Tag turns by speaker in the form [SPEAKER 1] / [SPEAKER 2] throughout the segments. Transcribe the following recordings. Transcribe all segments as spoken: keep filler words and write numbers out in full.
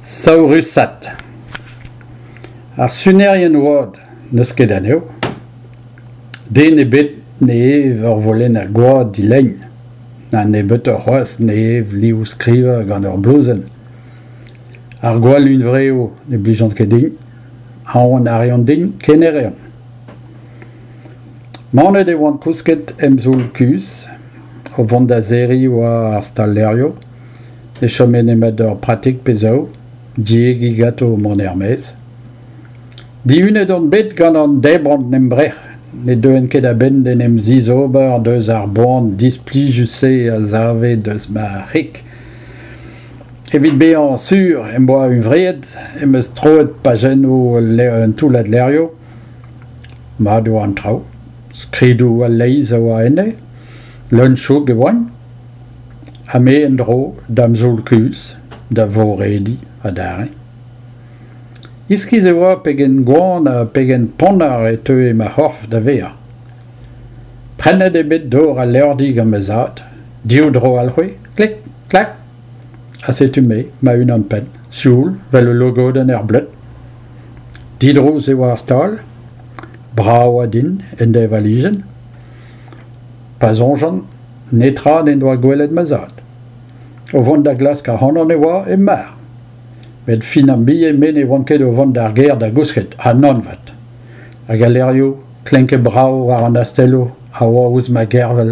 [SPEAKER 1] Saurusat. Ar sunerien oad neus ket aneo. Den ebet ne ev ur volen a goad dilein. Na ne bet ur c'hoaz ne ev liv skriva gant ur blozen. Ar gwal un vreo ne blijant ket din. Aon arian din kenerean. Manet e oant kousket emzoul kus, o vant da zeri oa ar stallerio, e chomen emet ur pratik pezao, diegi gato mon hermez. Di unet on bet gant an debrant nem brech, ne deuen ket a ben den em ziz ober deus ar boan displijuse a zave deus ma rik. Evit bezañ sur em boa un vreed, em eus troet pa jeno un toulad lerio, ma do an trao, skridou a leiz a oa enne, luncho gevoin, ha me en dro damzoul kus, da voredi a dare. Iskiz e oa pegen goan a pegen ponnar e teu e ma c'horf da vea. Prenet e bet dor a leordi gant me zad, diou dro alc'hwe, klik, klak, a setu me, ma un an pen, sioul, vel o logo d'an er bleu. Didrouz e oa ar stal, brao a din, en de valijen, pa zonjan, netra den doa gwelet ma zad. O vant da glas ka hanan e oa e mar. Met fin an bie men e wanket o vant d'ar ger da gousket, ha non vat. A galerio, klenke brao war an astello, a oa ouz ma gervel.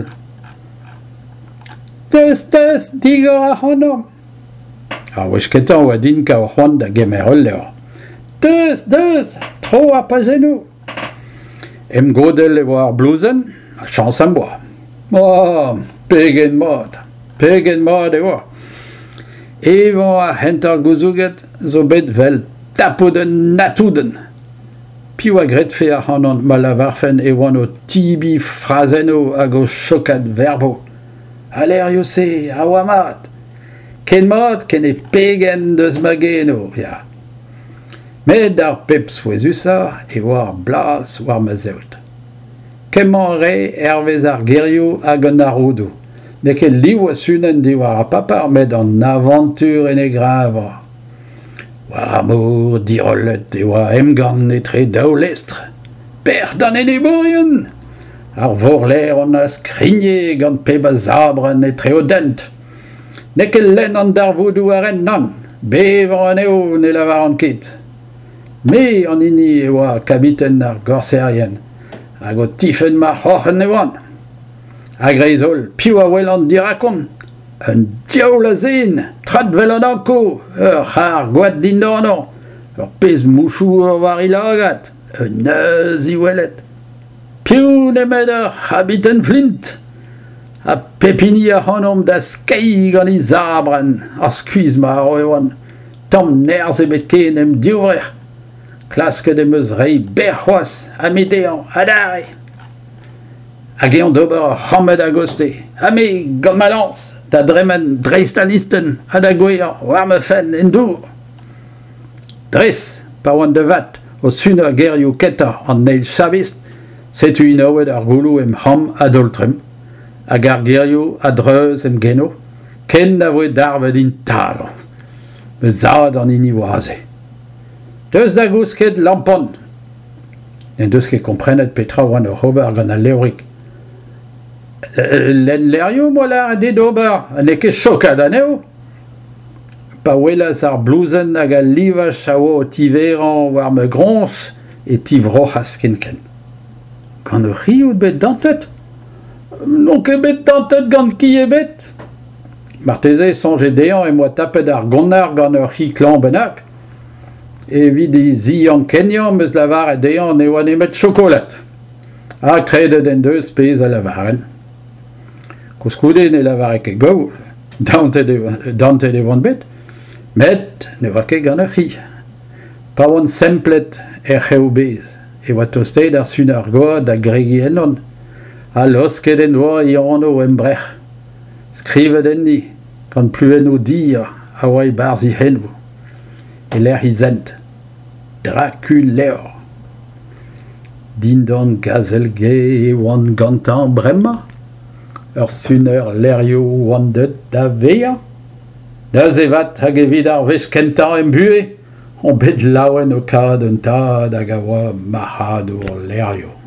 [SPEAKER 1] Deus, deus, digor a hanan. A wech ketan oa din ka o c'hoant da gemer ol leo. Deus, deus, tro a pa jeno. Em godel e oa ar blouzen, a chans am boa. Oh, pegen mod, pegen mod e oa. Evan a hentar gouzouget zo bet vel tapouden natouden. Piv a gretfe a c'hanan ma lavarfen e oan o tibi frazeno hag o chokat verbo. Alerio se, a oa mat. Ken mat, ken e pegen deus ma geno, ya. Met ar pep souezusa e oa ar blas war ma zeot. Kemman re hervez ar gerio hag an aroudo. Ne ket liv a sunen di war a papar met an aventur en e grava. War amour dirollet e oa emgant ne tre daoulestre. Per dan en e bourien. Ar vorler an a skrigne gant peb a zabren e tre o dent. Ne ket len an darvoudou a ren nan. Bevan an eo ne lavar an ket. Me an ini e oa kabiten ar gorserien. Hag o tifen ma c'hoc'hen e oan. Agreizol, piv a welant dirakon. Un diaoul a zen, trad vel an anko, ur c'har gwad dindanon, ur pez mouchou ur war ilagat, un neuz i welet. Piv nemet ur habiten flint, a pepini a c'hanom da skei gant i zabren, ar skuiz ma ar oevan, tamm nerz ebet ken em diovrer, klasket em eus rei berc'hoaz, a medean, a dare. Hag eon d'ober c'hammet a goste. Ha me, gant ma lans, da dremen dreistalisten, ha da gwer, war me fen en dour. Dres, pa oan de vat, o sun ur gerio keta an neil chavist, setu inaouet ar goulou em c'ham a doltrem, hag ar gerio a dreuz em geno, ken da voe darvet in tal. Me zad an ini oaze. Deus da gousket lampon. En deus ket komprenet petra oan ur c'hober gant a leorik. Len lerio mola a ded ober, ne ket chokad aneo. Pa welas ar blouzen hag a livas a oa o tiveran war me grons e tiv rochas ken-ken. Gant ur c'hiout bet dantet? Non ket bet dantet gant ki e bet? Marteze sonje dean e moa tapet ar gonnar gant ur c'hi klan bennak. Evit e zi an kenyan meus lavar e dean e oan emet chokolat. Ha kredet en deus pez a lavaren. Kouskoude ne lavarek e gau, dantet e vant bet, met ne oa ket gant ur c'hi. Pa oan semplet er c'heo bez, e oa tostet ar sun ar goad a gregi ennon, a losket en oa i anno em brech. Skrivet en ni, gant pluven o dir a oa e barzi henno. E l'er hi zent, Draculaor. Dindan gazelge e oan gantan bremma, ur suneur lerio oan deuet da vea, Da zevat hag evit ar vez kentañ em buez, on bet laouen o kad un tad hag a oa mahadour lerio.